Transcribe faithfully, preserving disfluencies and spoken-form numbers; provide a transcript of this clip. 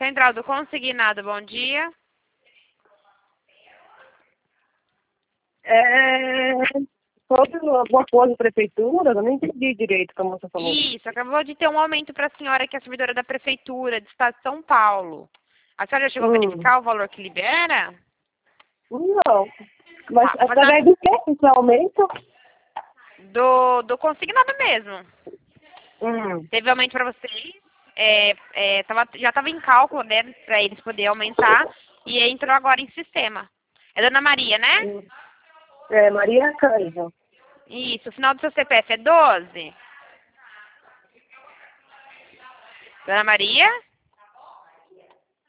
Central do Consignado, bom dia. É, sobre alguma coisa da prefeitura, eu não entendi direito como você falou. Isso, acabou de ter um aumento para a senhora que é servidora da prefeitura do estado de São Paulo. A senhora já chegou Hum. a verificar o valor que libera? Não. Mas Tá, mas através do que esse aumento? Do, do consignado mesmo. Hum. Teve aumento para vocês. É, é, tava, já estava em cálculo, né, para eles poderem aumentar. E entrou agora em sistema. É Dona Maria, né? Hum. É, Maria Cândido. Isso, o final do seu C P F é doze? Dona Maria?